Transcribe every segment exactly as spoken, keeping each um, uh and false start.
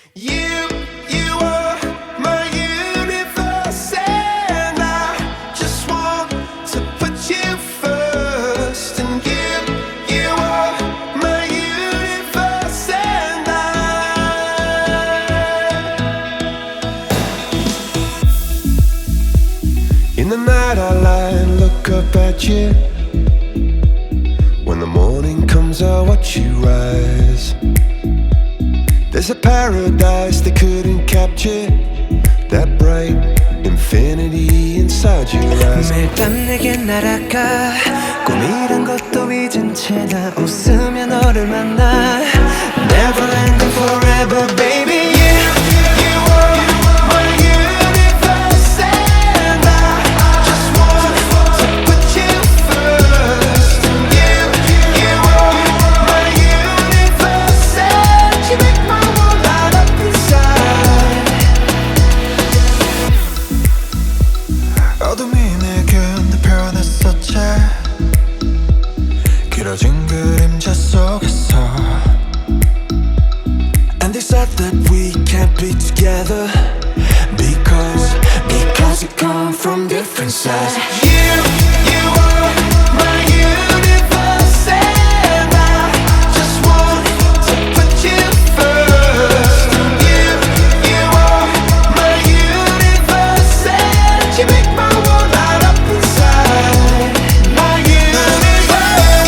You, you are my universe, and I just want to put you first. And you, you are my universe, and I. In the night I lie and look up at you. When the morning comes I watch you rise. There's a paradise they couldn't capture, that bright infinity inside your eyes. 매일 밤 내게 날아가 꿈이란 것도 잊은 채 나 웃으며 너를 만나 Never ending forever baby yeah. You are my universe, and I just want to put you first. And you, you are my universe, and you make my world light up inside. 어둠이 내게 내 변했었지 길어진 그림자 속에서 And they said that we can't be together Because, because we come from different sides You, you are my universe, and I just want to put you first. And you, you are my universe, and you make my world light up inside. My universe.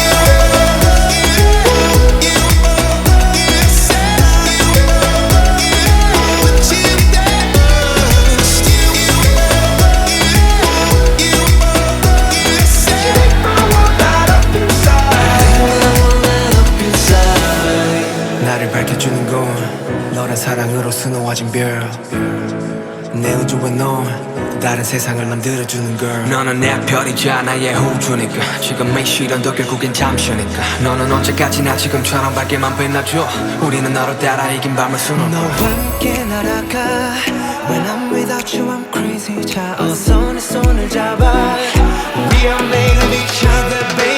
Put you first. You make my world light up inside. 나를 밝혀주는 건 너란 사랑으로 수놓아진 별 내 우주에 넌 다른 세상을 만들어주는 걸 너는 내 별이자 나의 호주니까 지금 이 시련도 결국엔 잠시니까 너는 언제까지나 지금처럼 밝게만 빛나줘 우리는 너를 따라 이긴 밤을 수놓고 너와 함께 날아가 When I'm without you I'm crazy 자 어서 내 손을 잡아 We are made of each other baby